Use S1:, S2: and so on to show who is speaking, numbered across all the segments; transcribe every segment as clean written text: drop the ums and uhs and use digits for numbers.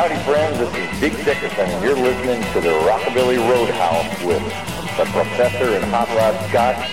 S1: Howdy friends, this is Dick Dickerson, and you're listening to the Rockabilly Roadhouse with the Professor and Hot Rod Scott.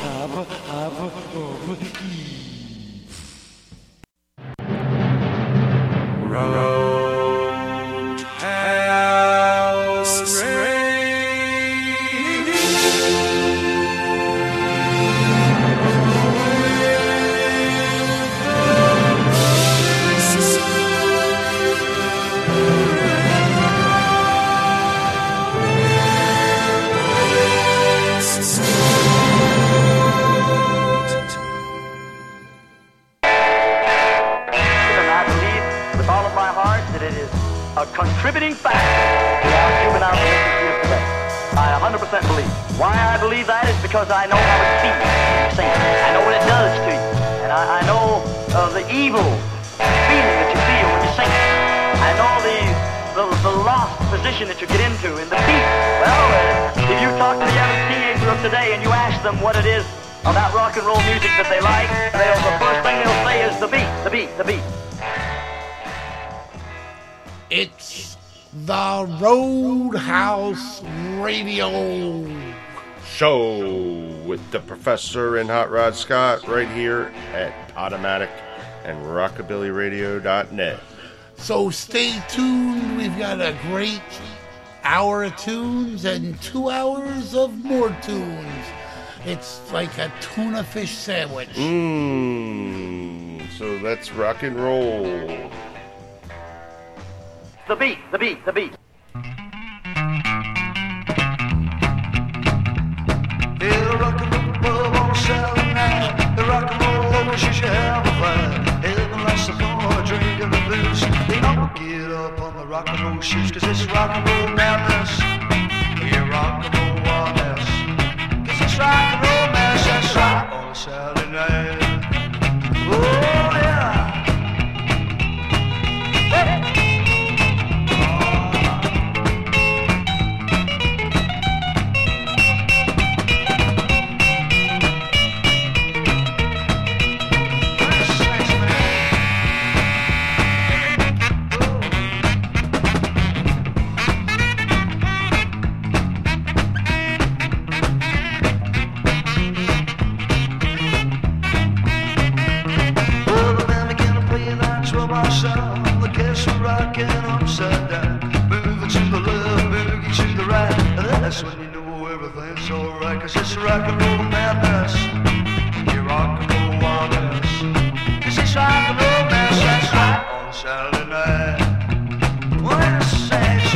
S2: A contributing factor to our juvenile relationships today. I 100% believe. Why I believe that is because I know how it feels when you sing it. I know what it does to you. And I know the evil feeling that you feel when you sing it. I know the lost position that you get into in the beat. Well, if you talk to the average teenager of today and you ask them what it is about rock and roll music that they like, the first thing they'll say is the beat, the beat, the beat.
S3: It's the Roadhouse Radio
S4: Show with the Professor and Hot Rod Scott right here at Podomatic and RockabillyRadio.net.
S3: So stay tuned. We've got a great hour of tunes and 2 hours of more tunes. It's like a tuna fish sandwich.
S4: So let's rock and roll.
S2: The beat, the beat, the beat.
S5: Yeah, the rock and roll pub on a Saturday night. The rock and roll lovers, you should have a fight. Heaven likes the fun, a drink and the booze. They don't get up on the rock and roll shoes, cause it's rock and roll madness. Yeah, rock and roll wildness. Cause it's rock and roll madness, that's right, on a Saturday night. Oh, yeah. Hey. That's when you know everything's alright, cause it's rock and roll madness. Yeah, rock and roll wildness. Cause it's rock and roll madness, that's right, on a Saturday night. When it's Saturday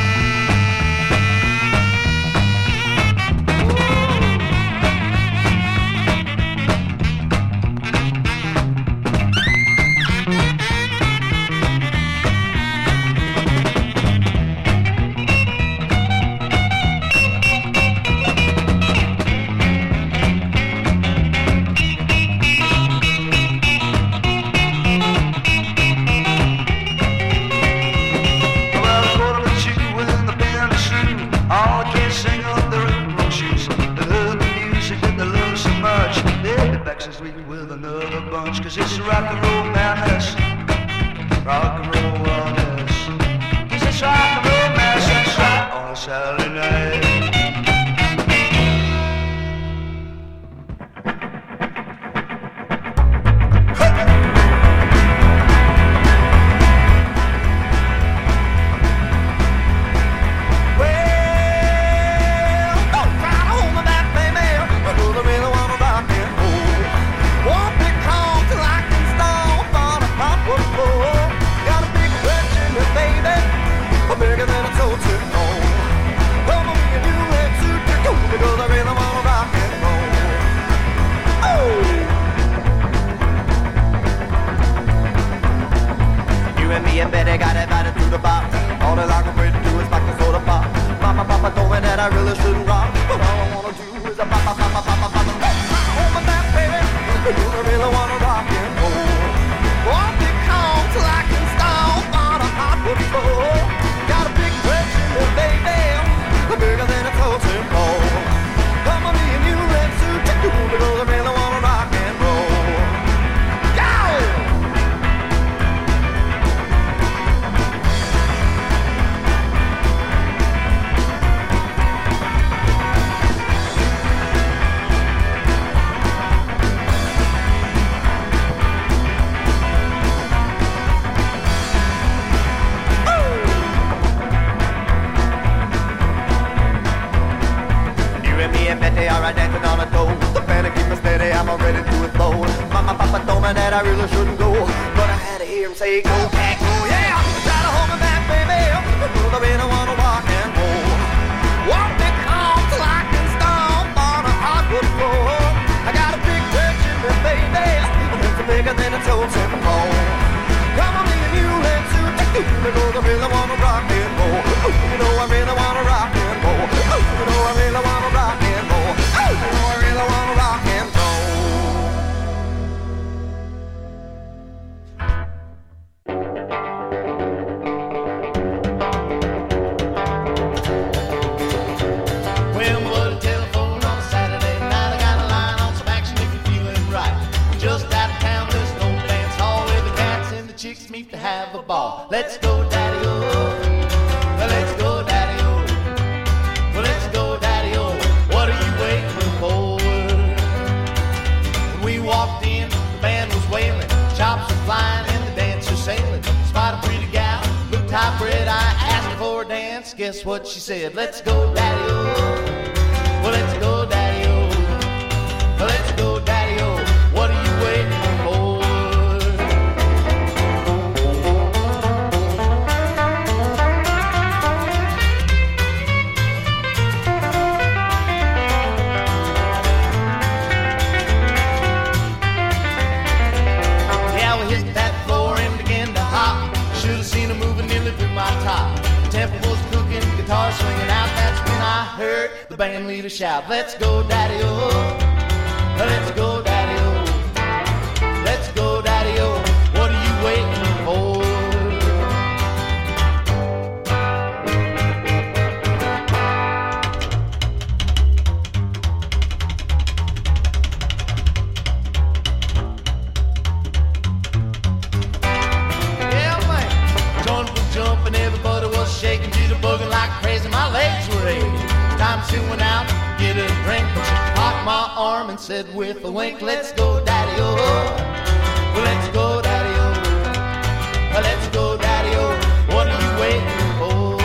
S5: with another bunch, cause it's rock and roll madness. Rock and roll wildness. Cause it's rock and roll madness, that's right, on a Saturday night. I really shouldn't rock, but all I wanna do is a pop, pop, pop, pop, pop, pop, home and back, baby. You really wanna rock and roll. Won't be calm till I can stall on a hardwood floor. Got a big question, baby, bigger than a totem pole. Come on, me and you, let's suit you, because I really wanna rock and roll. Go! that I really shouldn't go, but I had to hear him say, go, cat, go, yeah. Try to hold me back, baby, because I really want to rock and roll. Walk me calm till I can stomp on a hardwood floor. I got a big church in me, baby, it's bigger than a Tulsa ball. Come on, me and you, let's do it, because I really want to rock and roll. You know I really want to rock and roll. You know I really want to rock and roll. You know I really want to rock and roll.
S6: Meet to have a ball. Let's go, daddy-o. Let's go, daddy-o. Let's go, daddy-o. What are you waiting for? When we walked in, the band was wailing, chops were flying and the dancers sailing. Spot a pretty gal, looked high bred. I asked her for a dance. Guess what she said? Let's go, daddy-o. Well, let's go, daddy-o. Let's go, daddy-o. What are you waiting for? Guitar swinging out, that's when I heard the band leader shout, let's go, daddy-o, let's go, daddy-o, let's go, daddy-o, what are you waiting for? Yeah, man, joint was jumping, everybody was shaking to the bugging like crazy, my legs were aching. Time she went out, get a drink, but she caught my arm and said with a wink, let's go, daddy-o, well, let's go, daddy-o, well, let's go, daddy-o, what are you waiting for?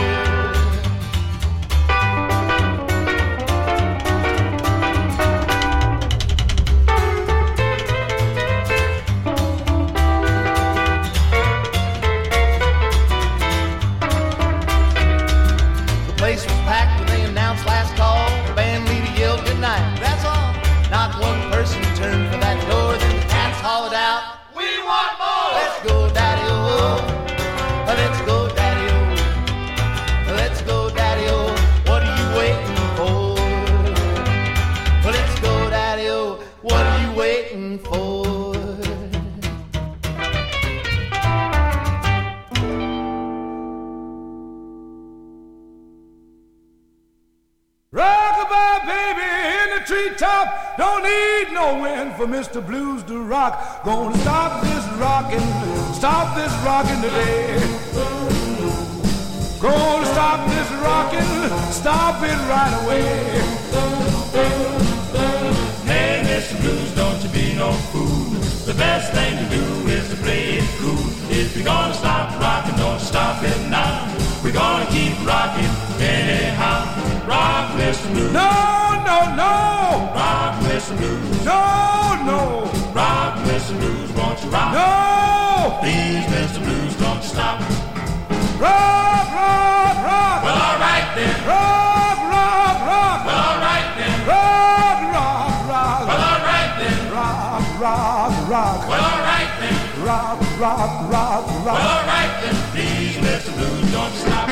S6: The place was packed when they announced last call. The band leader yelled good night. That's all. Not one person turned for that door. Then the cats hollered out, we want more. Let's go, daddy-o. Let's go, daddy-o. Let's go, daddy-o. What are you waiting for? Let's go, daddy-o. What are you waiting for?
S7: Rockabye baby in the treetop, don't need no wind for Mr. Blues to rock. Gonna stop this rockin' today. Gonna stop this rockin', stop it right away.
S8: Hey, Mr. Blues, don't you be no fool. The best thing to do is to play it cool. If you're gonna stop rockin', don't stop it now. We're gonna keep rockin' anyhow. Rock, Mr. Blues.
S7: No, no, no.
S8: Rock, Mr. Blues.
S7: No, no.
S8: Rock, Mr. Blues, won't you rock?
S7: No.
S8: Please, Mr. Blues, don't you stop.
S7: Rock, rock, rock.
S8: Well, all right then.
S7: Rock, rock, rock.
S8: Well, all right then.
S7: Rock, rock, rock.
S8: Well, all right then.
S7: Rock, rock, rock.
S8: Well, all right then.
S7: Rock, rock, rock, rock.
S8: Well, all right then. Please, Mr. Blues, don't you stop.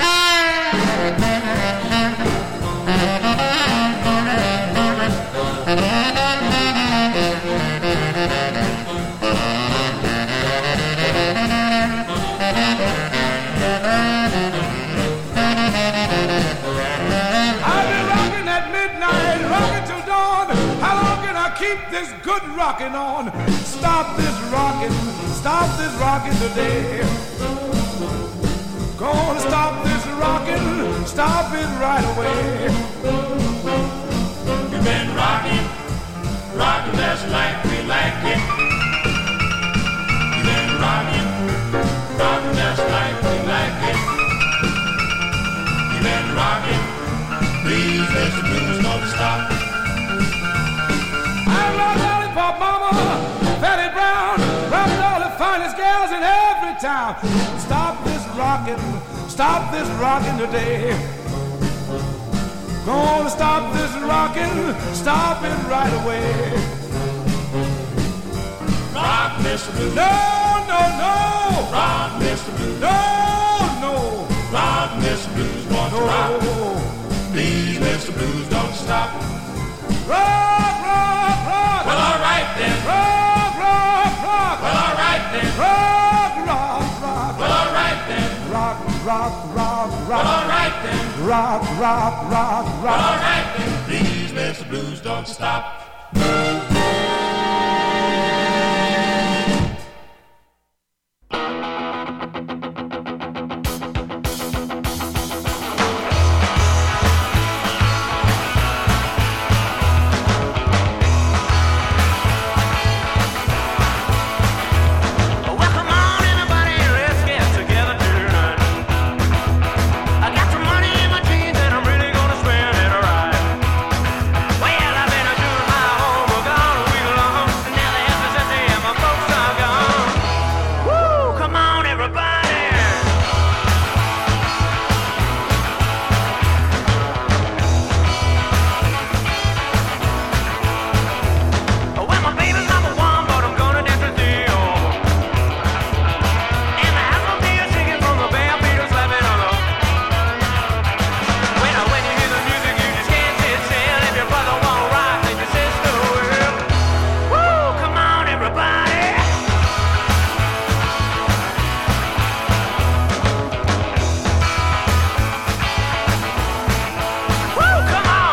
S7: Keep this good rockin' on. Stop this rockin' today. Gonna stop this rockin', stop it right away.
S8: You've been rockin' just like we like it. You've been rockin' just like we like it. You've been rockin', please, Mr. Blues, don't stop.
S7: I love Lollipop Mama, Fatty Brown, rock bells in every town. Stop this rockin' today. Gonna stop this rockin', stop it right away.
S8: Rock, Mr. Blues.
S7: No, no, no.
S8: Rock, Mr. Blues.
S7: No, no.
S8: Rock, Mr. Blues wants to rock.
S7: No.
S8: Please, Mr. Blues, don't stop.
S7: Rock, rock, rock.
S8: Well, all right then.
S7: Rock, rock, rock.
S8: Well, all right then.
S7: Rock, rock, rock.
S8: Well, all right then.
S7: Rock, rock, rock,
S8: Well,
S7: rock.
S8: all right then.
S7: Rock, rock, rock,
S8: Well, all
S7: rock.
S8: right then. Please, Mr. Blues, don't stop.
S6: Well, come on, everybody, let's get together tonight. I got some money in my jeans and I'm really gonna spend it right. Well, I've been doing my homework all week long. Now the house is empty and my folks are gone. Woo, come on, everybody. Well, my baby's number one, but I'm gonna dance with you. And the house will be a singing from the band, Peter's laughing on the. When you hear the music, you just can't sit still. If your brother won't rock, then your sister will. Woo, come on, everybody. Woo, come on.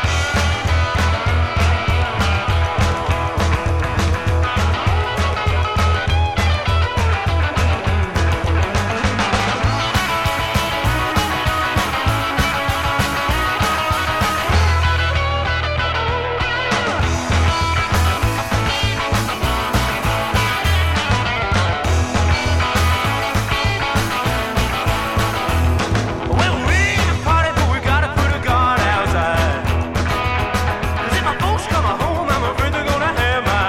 S6: Well, we can party, but we gotta put a guard outside. 'Cause if my folks come home, I'm afraid they're gonna have my.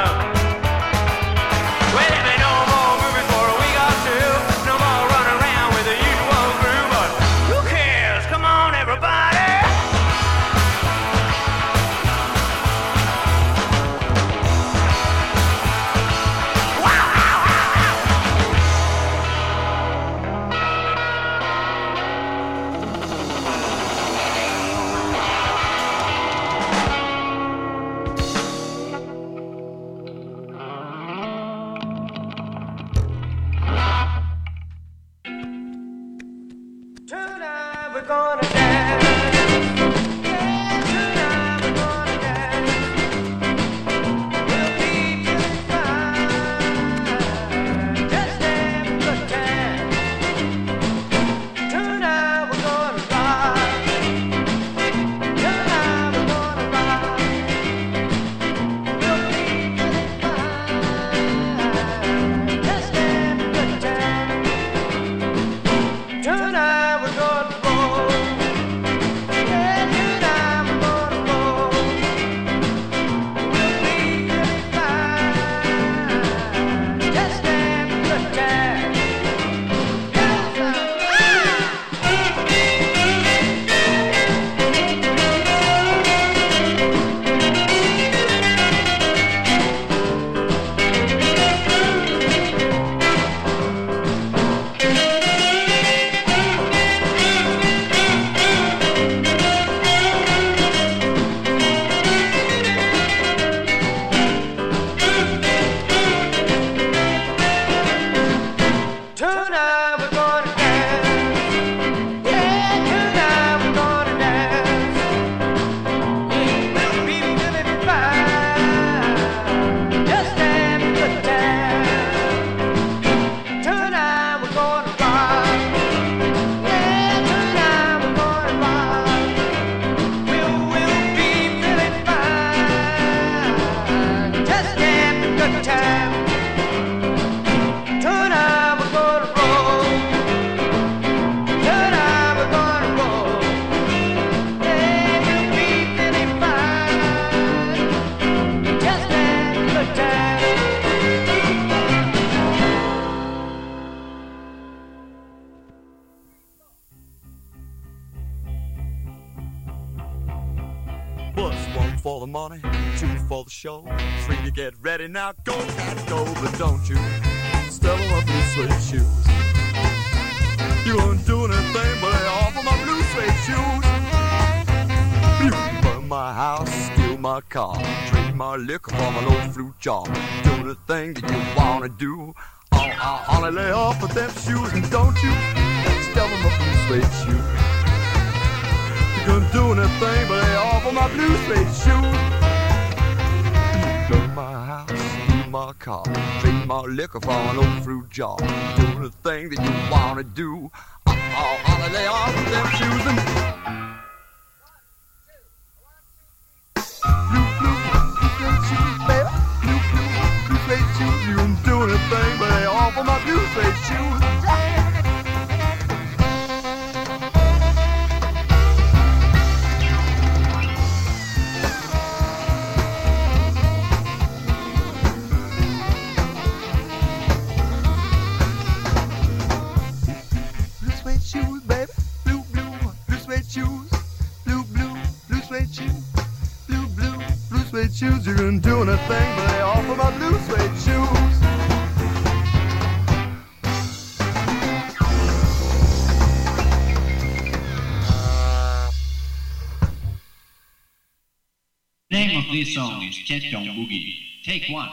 S6: Well, there ain't no more movies for a week or two. No more running around with the usual crew, but who cares? Come on, everybody. Tonight we're gonna dance. Yeah, tonight we're gonna dance. We'll be feeling fine. Just have a good time. Tonight we're gonna rock. Tonight we're gonna rock. We'll be feeling fine. Just have a good time. Tonight we're gonna roll. Yeah, tonight we're gonna roll. We'll be feeling fine. Just have a good time. Tonight we're gonna dance. Yeah, tonight we're gonna dance. We'll be feeling fine. Just have a good time. Tonight we're gonna rock. Yeah, tonight we're gonna rock. We'll be feeling fine. Just have a good time. Tonight we're gonna roll.
S9: for the money, 2 for the show, 3 to get ready. Now go, Daddy, go, but don't you step on my blue suede shoes. You won't do anything but lay off of my blue suede shoes. You can burn my house, steal my car, drink my liquor from an old fruit jar. Do the thing that you wanna do. I'll only lay off of them shoes, and don't you step on my blue suede shoes. You can do anything but lay off of my blue suede shoes. You burn my house, steal my car, drink my liquor from an old fruit jar. Do the thing that you wanna do. I'll only lay off of them shoes and you can do anything but lay off of my blue suede shoes. Blue suede shoes, baby. Blue suede shoes. Blue suede shoes. Blue suede shoes. You can do anything but lay off of my blue suede shoes.
S10: Name of this song is Chet Jong Boogie. Take 1.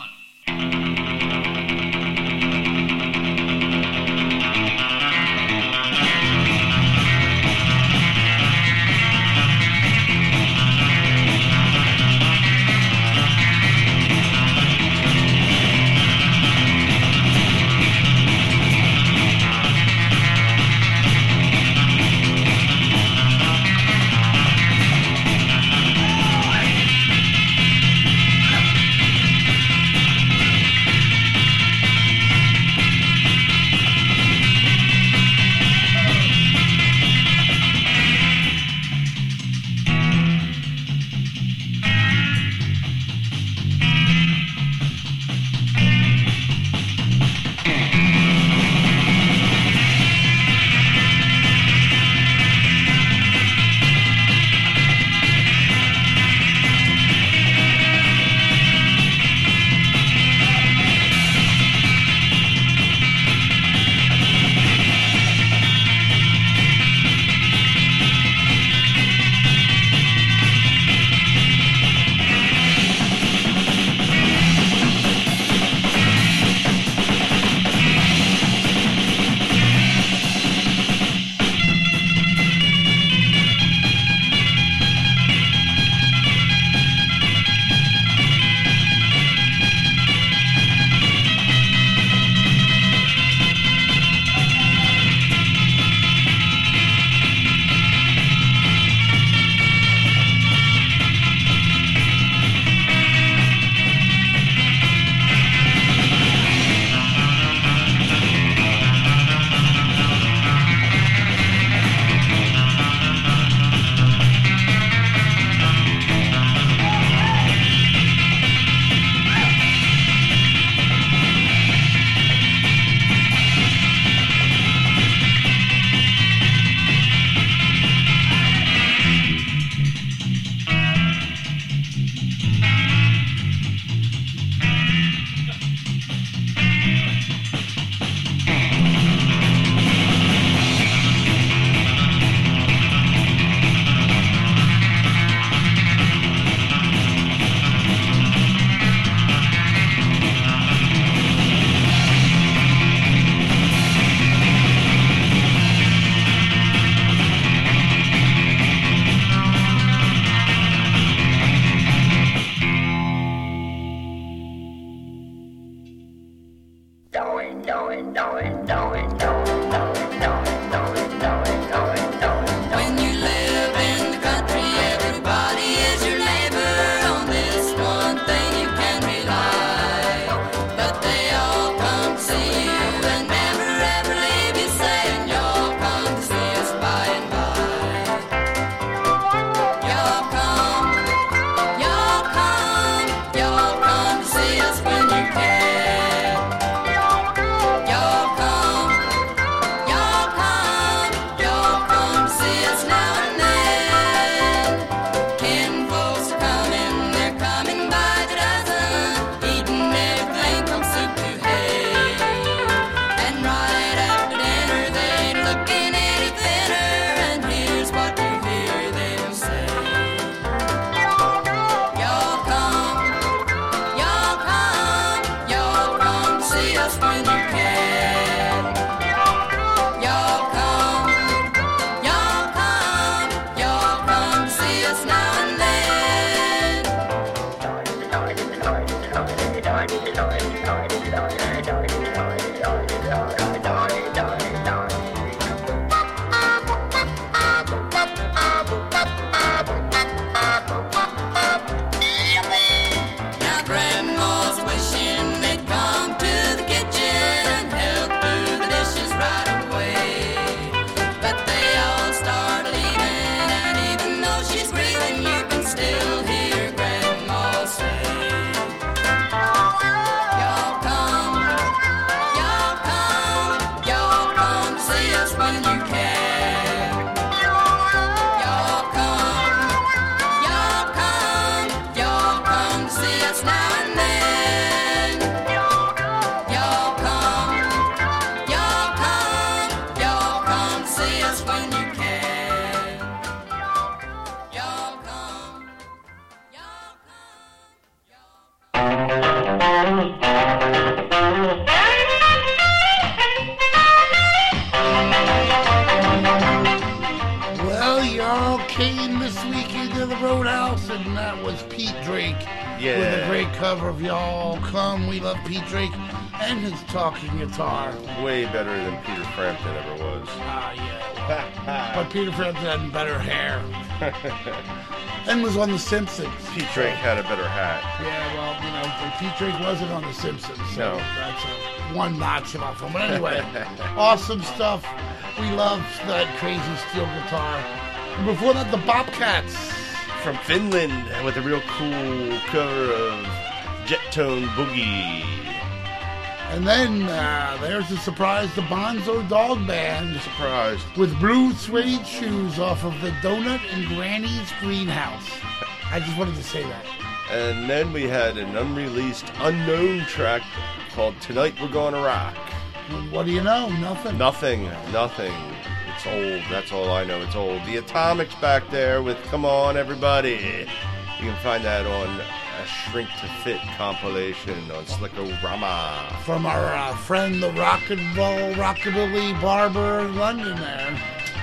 S3: Roadhouse, and that was Pete Drake
S4: Yeah.
S3: with a great cover of Y'all Come. We love Pete Drake and his talking guitar.
S4: Way better than Peter Frampton ever was.
S3: Yeah. But Peter Frampton had better hair. And was on The Simpsons.
S4: Pete Drake had a better hat.
S3: Yeah, well, you know, but Pete Drake wasn't on The Simpsons. So
S4: No.
S3: that's one notch off him. But anyway, awesome stuff. We love that crazy steel guitar. And before that, the Bobcats.
S4: From Finland with a real cool cover of Jet Tone Boogie.
S3: And then there's a surprise, the Bonzo Dog Band.
S4: Surprised.
S3: With blue suede shoes off of the Donut and Granny's Greenhouse. I just wanted to say that.
S4: And then we had an unreleased, unknown track called Tonight We're Gonna Rock.
S3: And what do you know? Nothing.
S4: Nothing. It's old. That's all I know. It's old. The Atomics back there with Come On Everybody. You can find that on a Shrink to Fit compilation on Slickorama.
S3: From our friend, the rock and roll rockabilly barber in London there.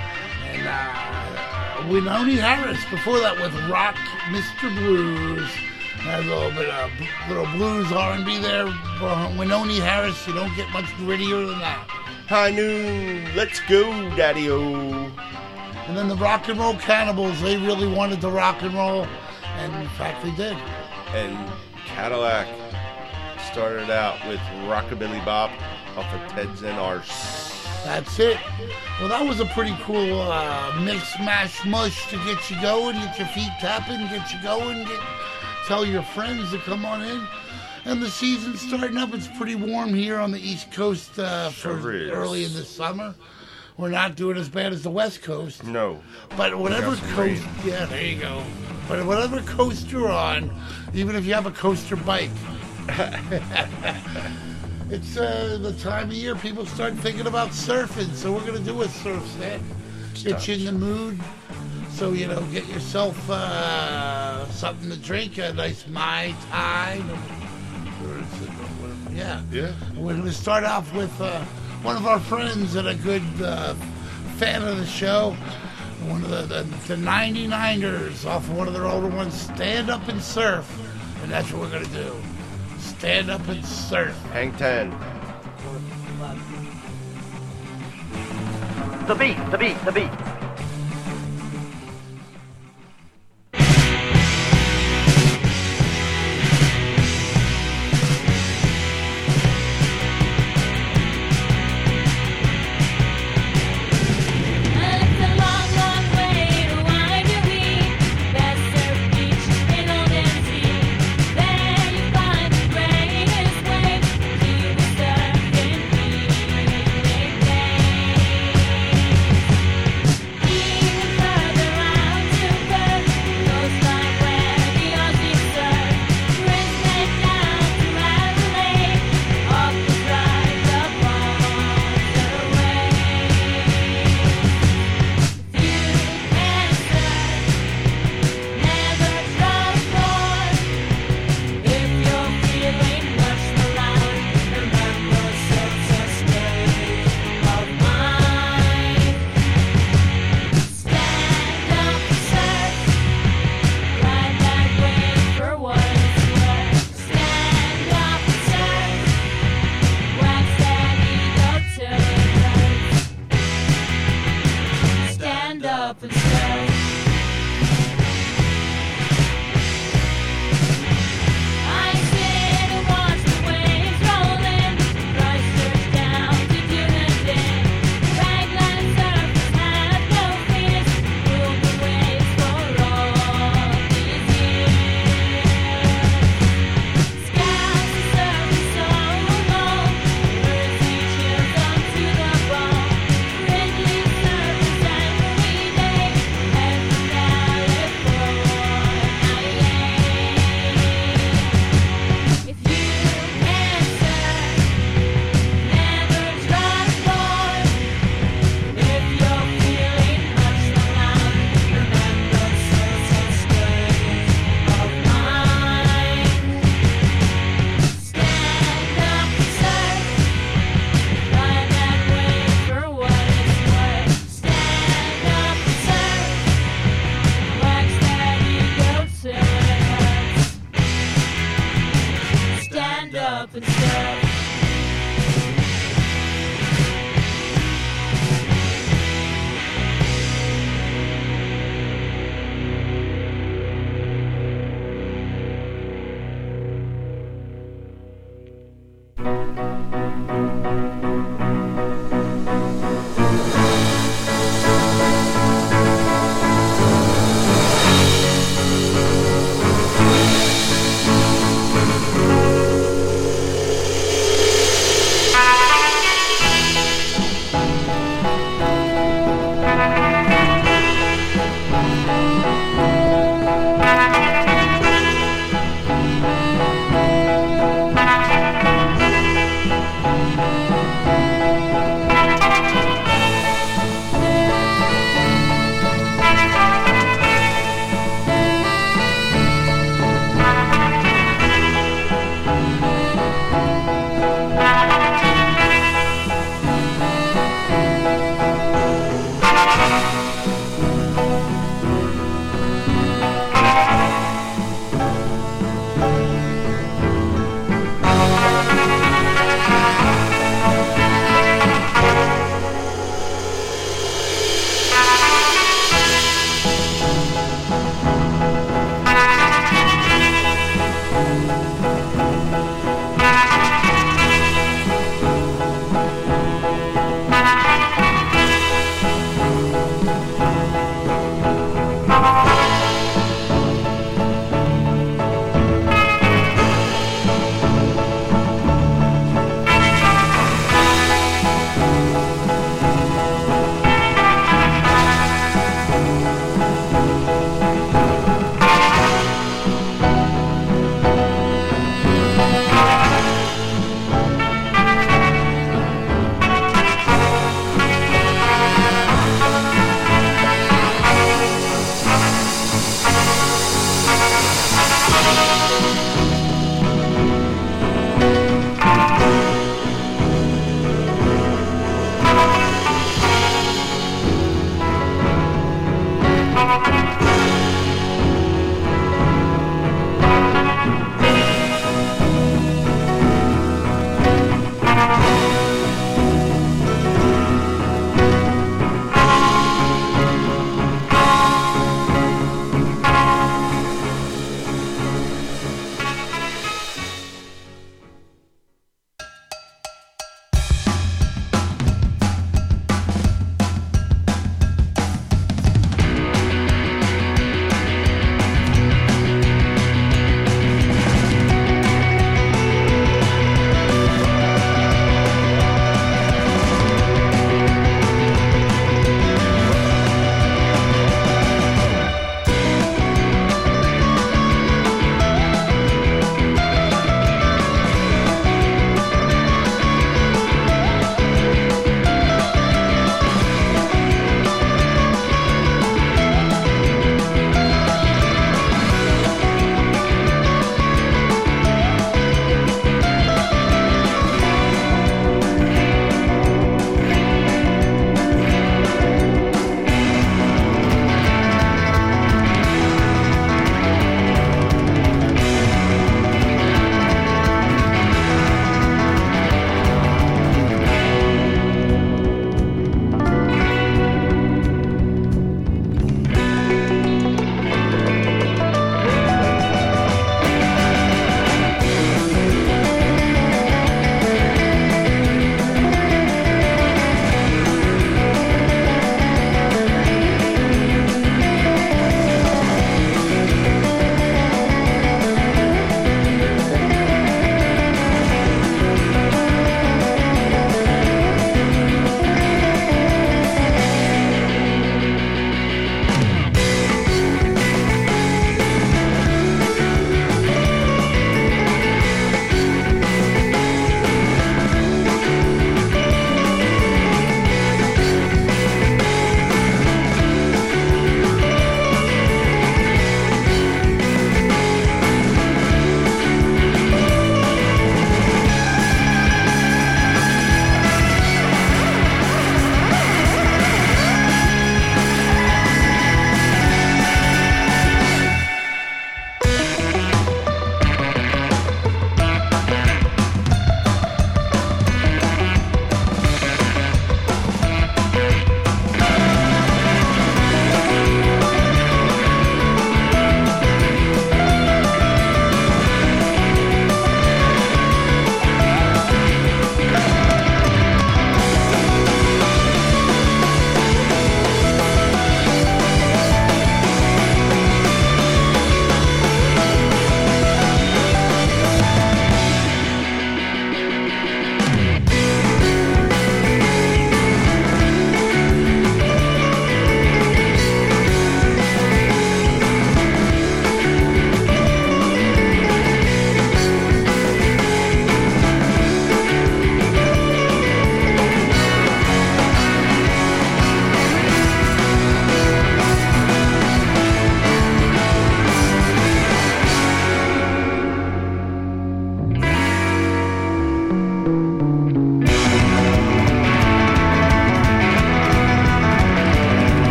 S3: And Wynonie Harris before that with Rock Mr. Blues. Had a little bit of little blues R&B there. Wynonie Harris, you don't get much grittier than that.
S4: High noon, let's go, Daddy-O.
S3: And then the Rock and Roll Cannibals, they really wanted to rock and roll. And in fact, they did.
S4: And Cadillac started out with Rockabilly Bop off of Ted's and Arse.
S3: That's it. Well, that was a pretty cool mix, mash, mush to get you going, get your feet tapping, get you going, tell your friends to come on in. And the season's starting up. It's pretty warm here on the East Coast for early in the summer. We're not doing as bad as the West Coast.
S4: No.
S3: But whatever
S4: We got some
S3: coast,
S4: rain.
S3: yeah, there you go. But whatever coast you're on, even if you have a coaster bike, it's the time of year people start thinking about surfing. So we're going to do a surf set. Get you in the mood. So, you know, get yourself something to drink, a nice Mai Tai. Yeah. We're going to start off with one of our friends and a good fan of the show. One of the 99ers off of one of their older ones, Stand Up and Surf. And that's what we're going to do. Stand Up and Surf.
S4: Hang 10.
S2: The beat.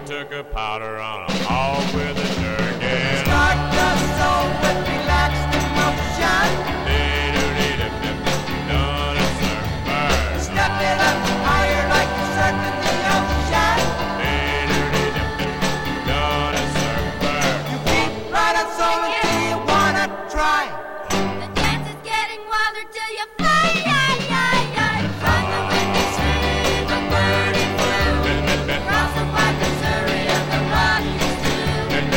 S9: took a powder on a hog with a jerkin.
S5: Start the soul with relaxed emotion.
S9: Done a surfer.
S5: Step it up higher like you're surfing the ocean.
S9: Done a surfer.
S5: You keep right on soul until you wanna try.
S11: The dance is getting wilder till you fly, from the windy stream of burning blue, across the wide Missouri and the Rockies too.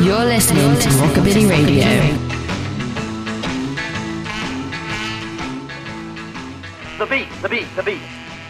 S12: You're listening to Rockabilly Radio.
S2: The beat, the beat, the beat.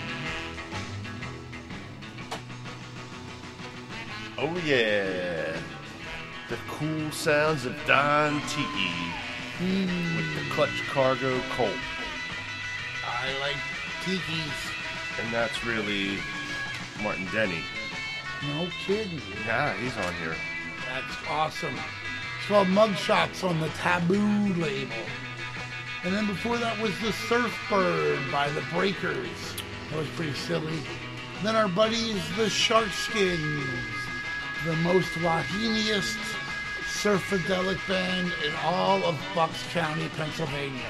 S4: Oh yeah, the cool sounds of Don Tiki with the Clutch Cargo Colt.
S3: I like Tiki's.
S4: And that's really Martin Denny.
S3: No kidding.
S4: Yeah, he's on here.
S3: That's awesome. It's called Mugshots on the Taboo label. And then before that was the Surfbird by the Breakers. That was pretty silly. Then our buddies, the Sharkskins, the most wahiniest surfadelic band in all of Bucks County, Pennsylvania.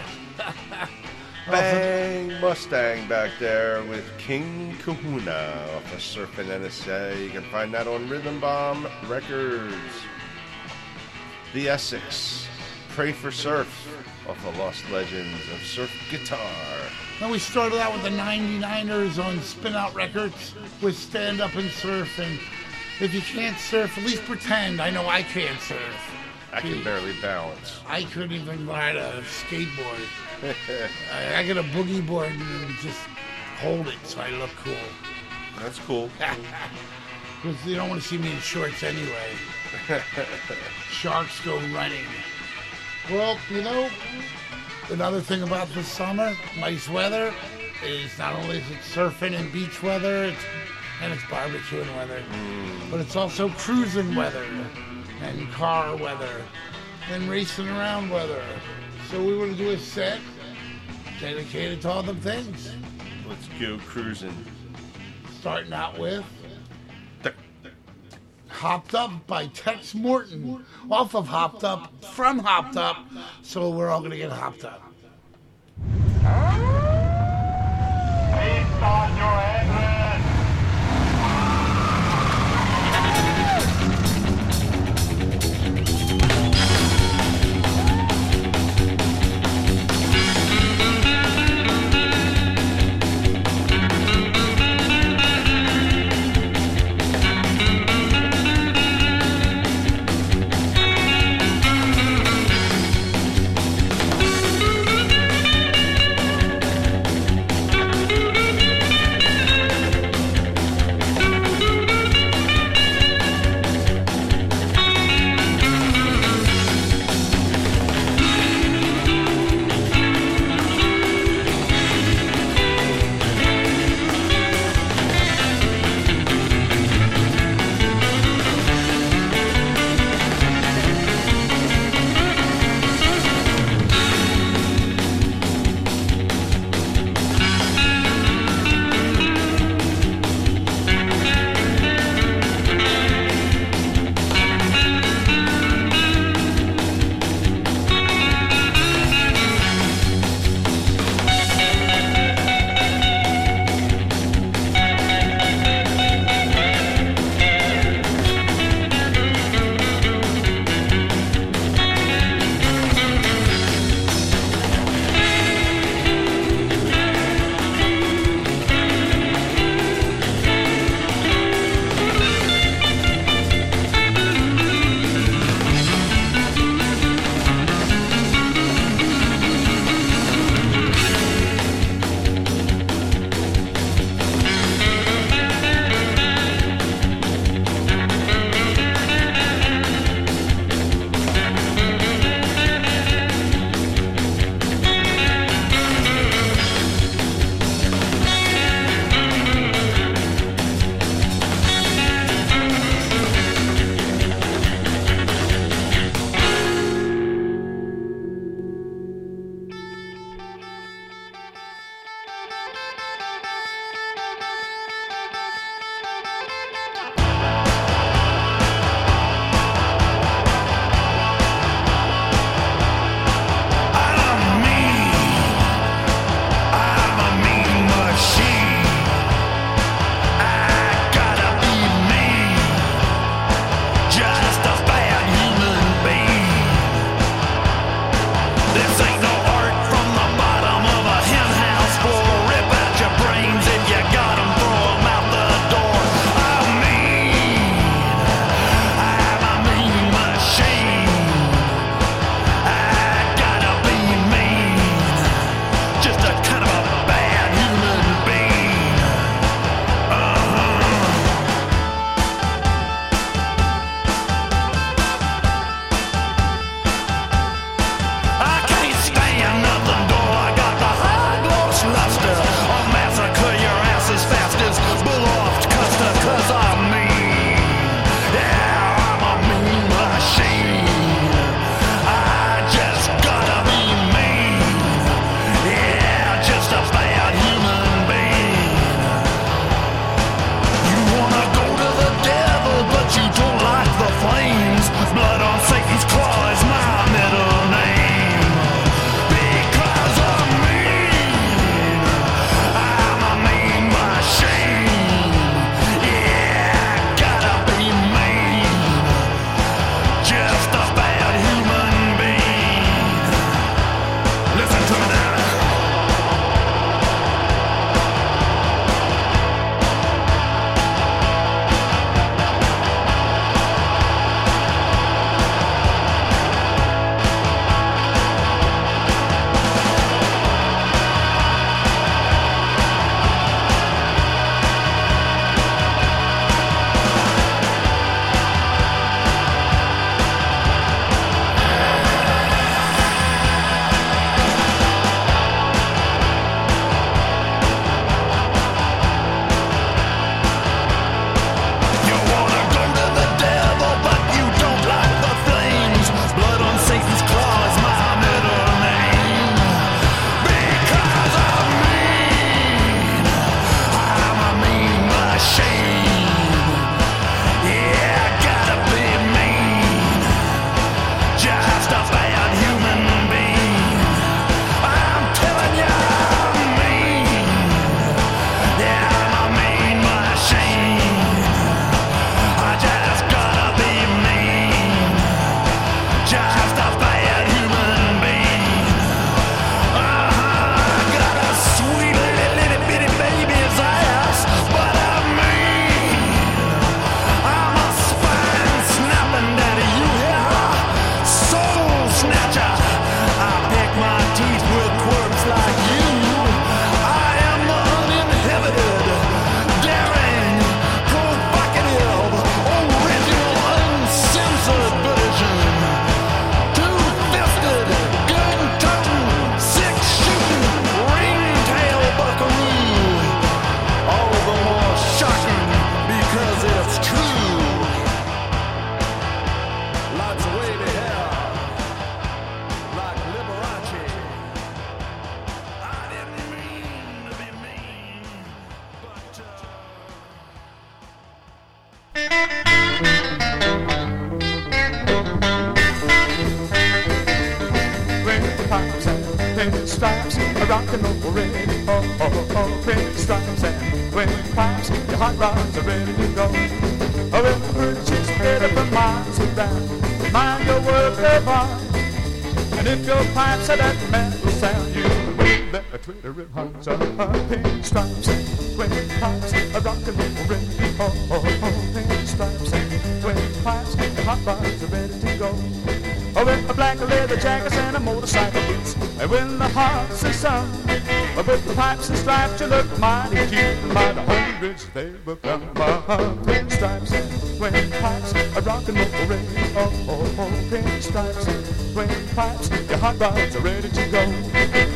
S4: Bang Mustang back there with King Kahuna off of Surfin' NSA. You can find that on Rhythm Bomb Records. The Essex, Pray for Surf off of Lost Legends of Surf Guitar.
S3: Then we started out with the 99ers on Spin Out Records with Stand Up and Surf. And if you can't surf, at least pretend. I know I can't surf.
S4: I can barely balance.
S3: I couldn't even ride a skateboard. I got a boogie board and just hold it so I look cool.
S4: That's cool.
S3: Because you don't want to see me in shorts anyway. Sharks go running. Well, you know, another thing about the summer, nice weather, is not only is it surfing and beach weather, and it's barbecuing weather, but it's also cruising weather, and car weather, and racing around weather. So we want to do a set dedicated to all them things.
S4: Let's go cruising.
S3: Starting out with Hopped Up by Tex Morton, off of Hopped Up, from Hopped Up, so we're all going to get hopped up.
S8: Please start your engine.
S13: pinstripes, a rock and roll ready. Oh, oh, oh, pinstripes and windpipes, your hot rods are ready to go. Oh, well, the bird chicks better from miles around. Mind your work, hard. And if your pipes are that metal sound, you will better twitter it hard. So, pinstripes and windpipes, a rock and roll ready. Oh, oh, oh, pinstripes and windpipes, your hot rods are ready to go. Oh, with a black leather jackets and a motorcycle boots, and when the hearts are sung, but with the pipes and stripes you look mighty cute, and by the hundreds they become pinstripes and windpipes, a rock and roll ready. Oh, oh, oh, pinstripes and windpipes, your hot rods are ready to go.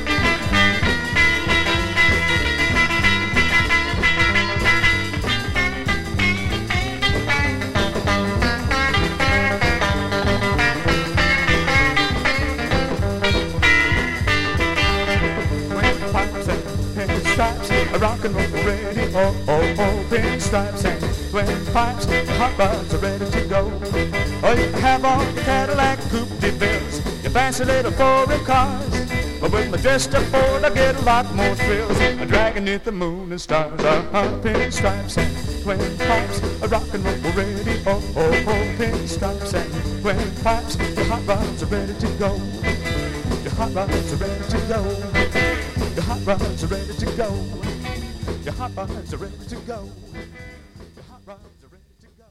S13: A rock and roll ready, oh, oh, oh, pinstripes and windpipes, the hot rods are ready to go. Oh, you have all your Cadillac coupe de villes, your fancy little foreign cars, but with my dressed up Ford I get a lot more thrills, I'm dragging neath the moon and stars. Pinstripes and windpipes, a rock and roll ready, oh, oh, oh, pinstripes and windpipes, the hot rods are ready to go. Your hot rods are ready to go. Your hot rods are ready to go. Your hot rods are ready to go. Your hot rods are ready to go.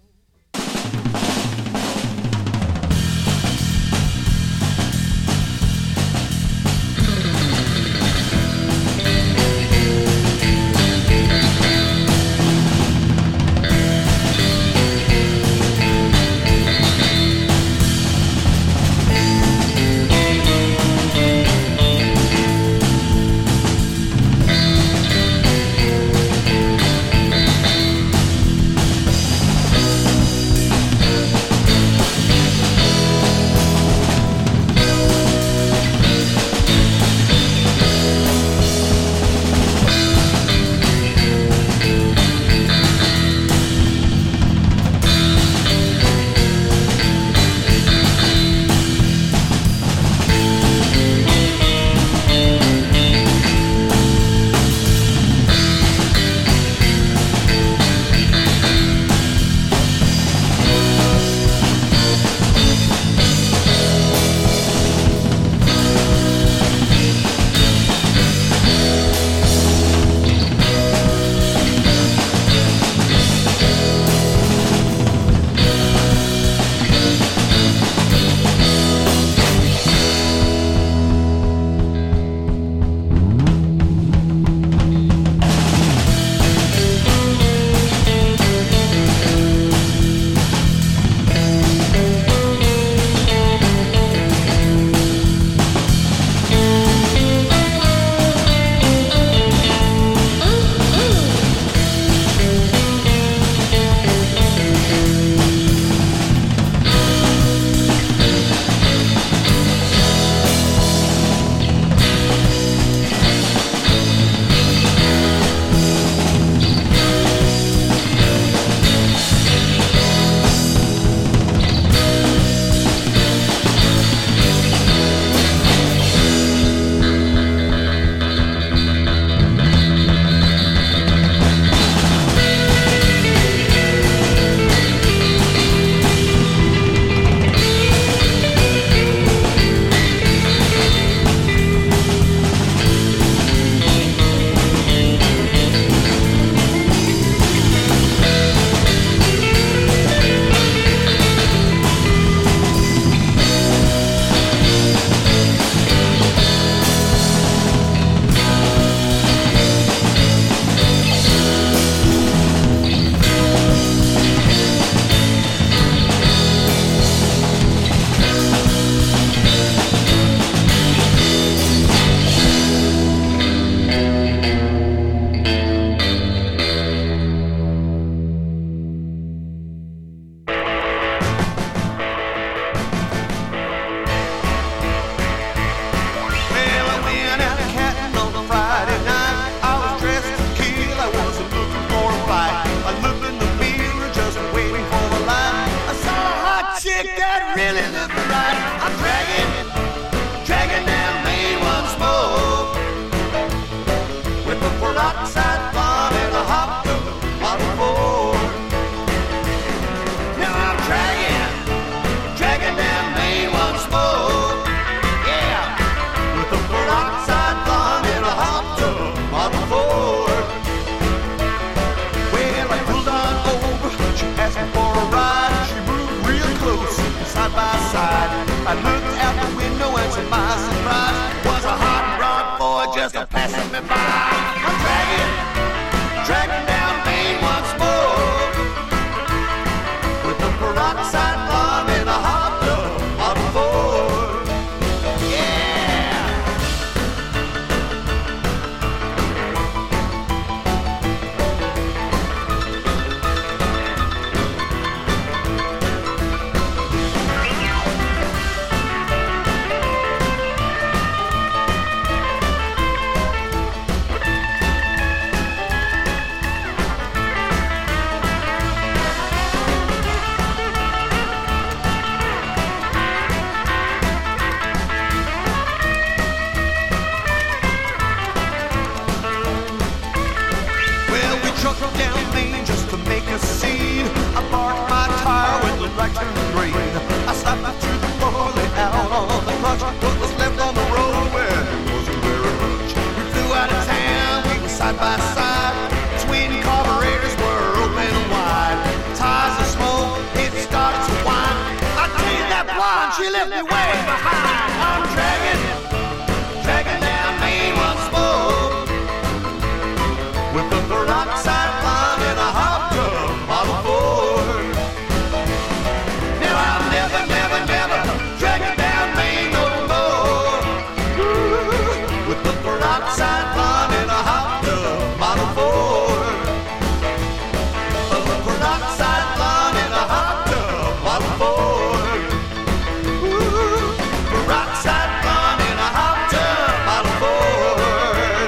S5: to the green. I stopped to the poorly out on the clutch. What was left on the road, well, it wasn't very much. We flew out of town, we were side by side. Twin carburetors were open wide. Tires of smoke, it started to whine. I tell you that blonde, she left me way behind. I'm dragging down Main once more with the peroxide blonde and a hot tub Model Ford. Now I'll never drag it down Main no more. Ooh, with the peroxide blonde and a hot tub Model Ford. The peroxide blonde and a hot tub Model Ford. Ooh, peroxide blonde and a hot tub Model Ford.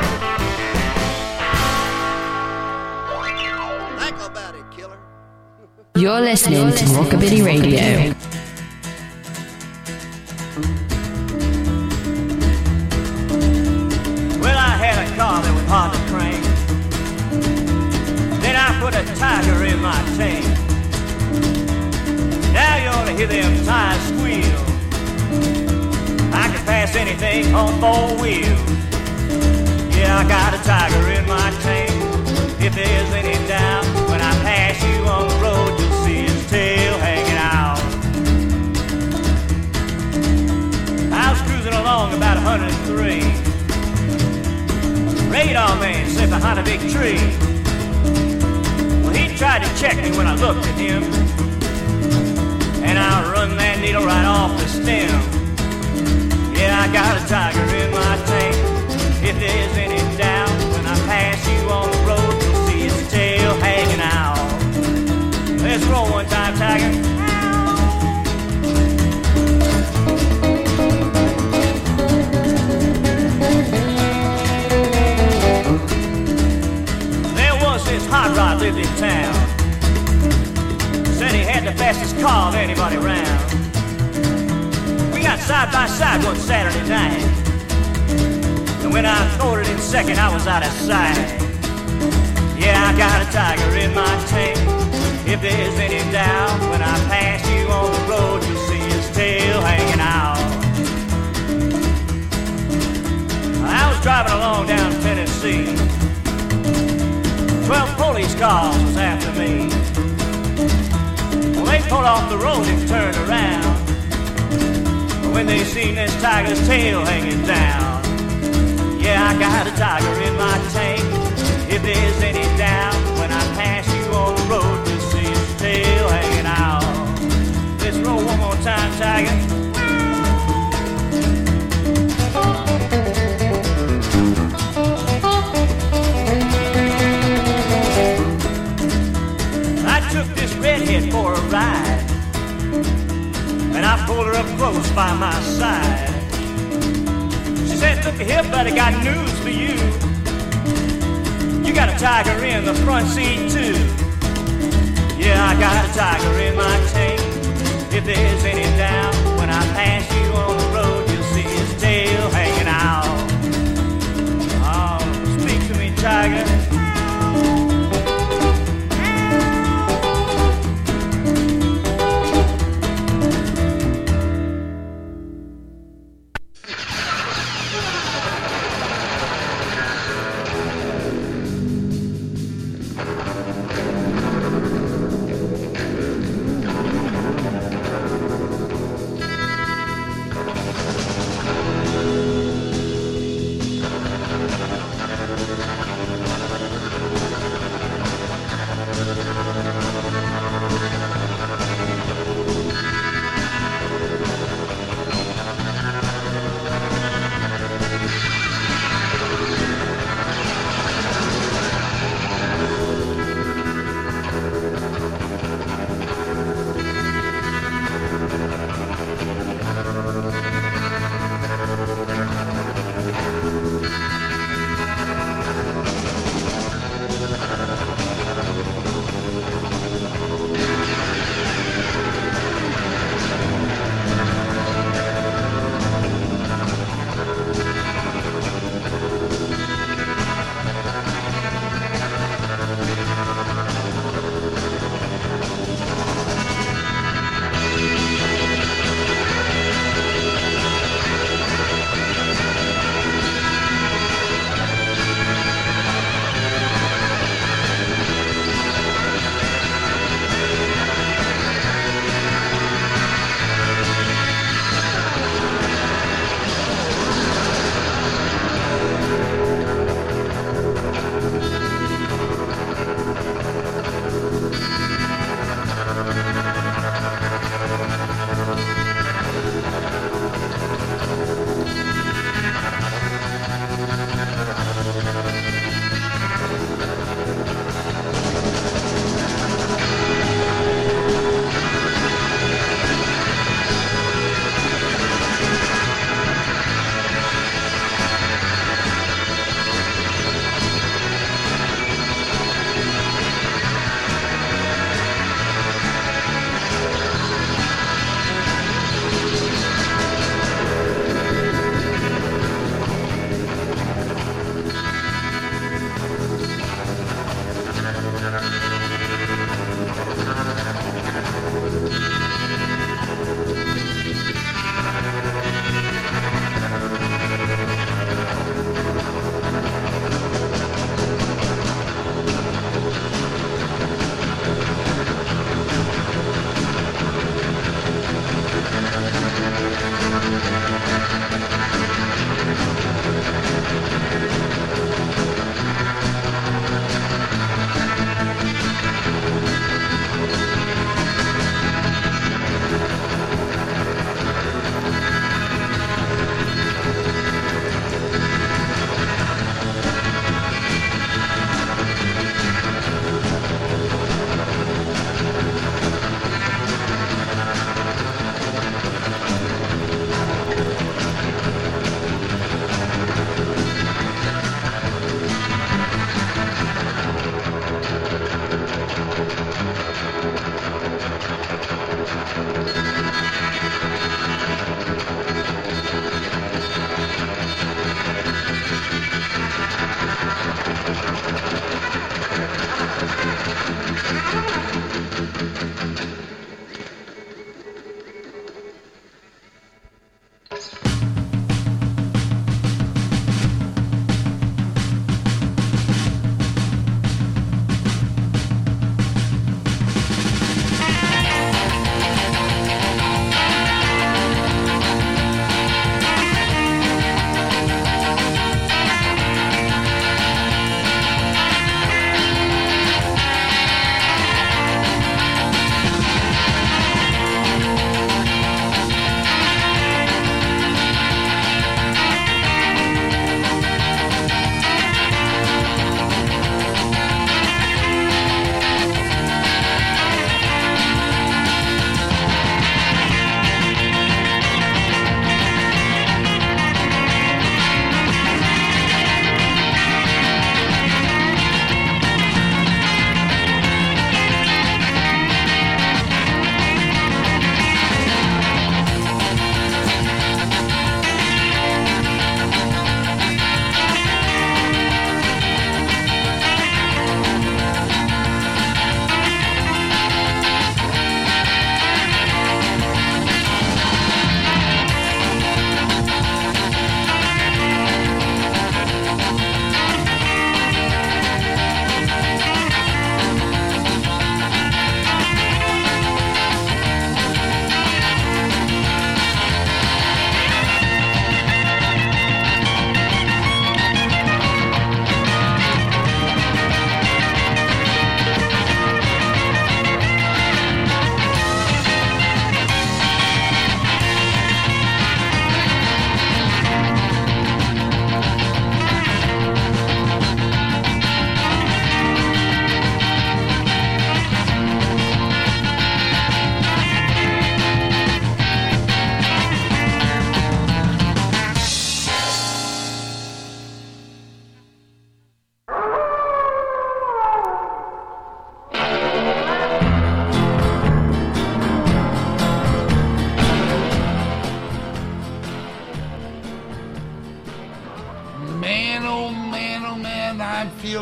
S5: Think about it, killer.
S12: You're listening to Rockabilly Radio.
S14: Well, I had a car that was hard to crank. Then I put a tiger in my tank. Now you ought to hear them tires squeal. I can pass anything on 4 wheels. Yeah, I got a tiger in my tank. If there's any doubt, when I pass you on the road, you'll see his tail hanging out. I was cruising along about 103. Radar man slipped behind a big tree. Well, he tried to check me when I looked at him, and I run that needle right off the stem. Yeah, I got a tiger in my tank. If there's any doubt, when I pass you on the road, you'll see his tail hanging out. Let's roll one time, tiger. This hot rod lived in town. Said he had the fastest car of anybody around. We got side by side one Saturday night, and when I throwed it in second, I was out of sight. Yeah, I got a tiger in my tank. If there's any doubt, when I pass you on the road, you'll see his tail hanging out. I was driving along down Tennessee. 12 police cars was after me. Well, they pulled off the road and turned around. When they seen this tiger's tail hanging down. Yeah, I got a tiger in my tank. If there's any doubt, when I pass you on the road, you'll see his tail hanging out. Let's roll one more time, tiger. Took this redhead for a ride, and I pulled her up close by my side. She said, look here, buddy, got news for you. You got a tiger in the front seat, too. Yeah, I got a tiger in my tank. If there's any doubt, when I pass you on the road, you'll see his tail hanging out. Oh, speak to me, tiger.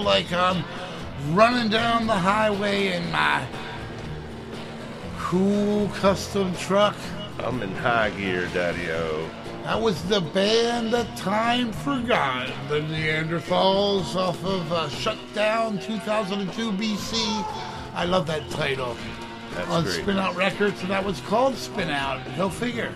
S3: like I'm running down the highway in my cool custom truck.
S4: I'm in high gear, Daddy-O.
S3: That was the band that time forgot. The Neanderthals off of Shutdown 2002 BC. I love that title.
S4: That's
S3: on
S4: great.
S3: Spin Out Records, and that was called Spin Out. Go figure.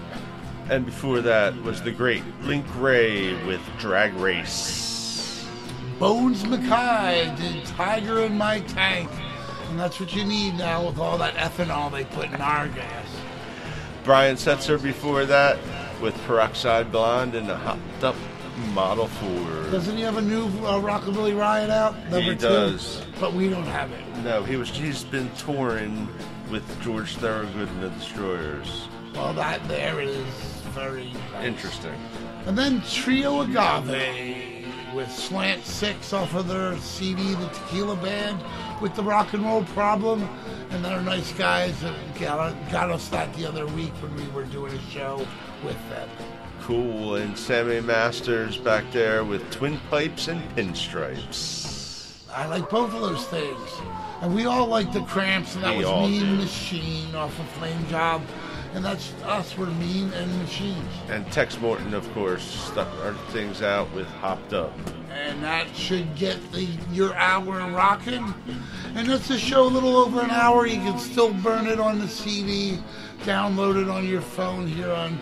S4: And before that was the great Link Ray with Drag Race.
S3: Bones Mackay did Tiger in My Tank. And that's what you need now with all that ethanol they put in our gas.
S4: Brian Setzer before that with Peroxide Blonde and a hopped up Model Ford.
S3: Doesn't he have a new Rockabilly Riot out?
S4: He does.
S3: But we don't have it.
S4: No, he's been touring with George Thorogood and the Destroyers.
S3: Well, that there is very nice.
S4: Interesting.
S3: And then Trio Agave with Slant 6 off of their CD, The Tequila Band, with the Rock and Roll Problem. And they're nice guys that got us that the other week when we were doing a show with them.
S4: Cool. And Sammy Masters back there with Twin Pipes and Pinstripes.
S3: I like both of those things. And we all like the Cramps, and that was Mean Machine off of Flame Job. And that's us, we're Mean and Machines.
S4: And Tex Morton, of course, stuck our things out with Hopped Up.
S3: And that should get your hour rocking. And it's a show a little over an hour. You can still burn it on the CD, download it on your phone here on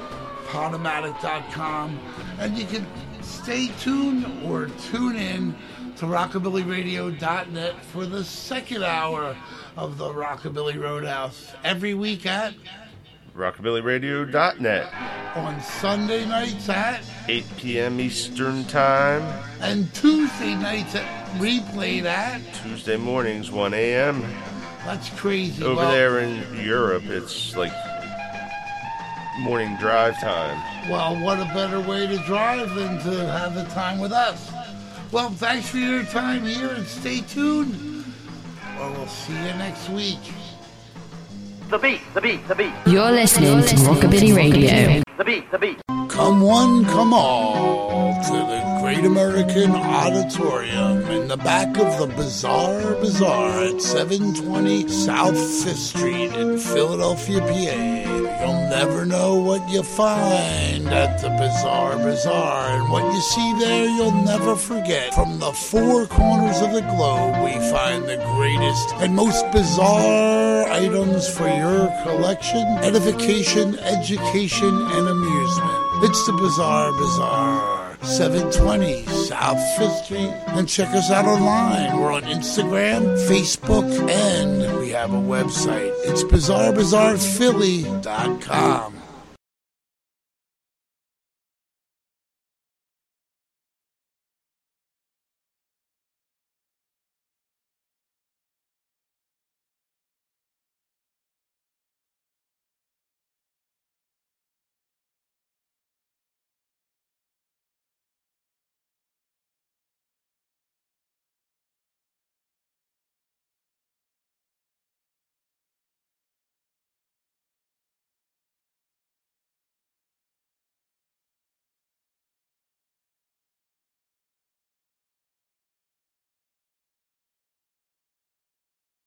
S3: Podomatic.com. And you can stay tuned or tune in to rockabillyradio.net for the second hour of the Rockabilly Roadhouse every week at
S4: rockabillyradio.net
S3: on Sunday nights at
S4: 8 p.m. Eastern Time
S3: and Tuesday nights at replayed at
S4: Tuesday mornings 1 a.m.
S3: That's crazy.
S4: Over there in Europe, it's like morning drive time.
S3: Well, what a better way to drive than to have the time with us. Well, thanks for your time here and stay tuned. Or we'll see you next week.
S2: The beat, the beat, the beat.
S12: You're listening to Rockabilly Radio.
S2: The beat, the beat.
S3: Come one, come all to the Great American Auditorium in the back of the Bizarre Bazaar at 720 South 5th Street in Philadelphia, PA. You'll never know what you find at the Bizarre Bazaar, and what you see there you'll never forget. From the four corners of the globe, we find the greatest and most bizarre items for your collection, edification, education, and amusement. It's the Bizarre Bazaar, 720 South 5th Street. And check us out online. We're on Instagram, Facebook, and we have a website. It's BizarreBazaarPhilly.com.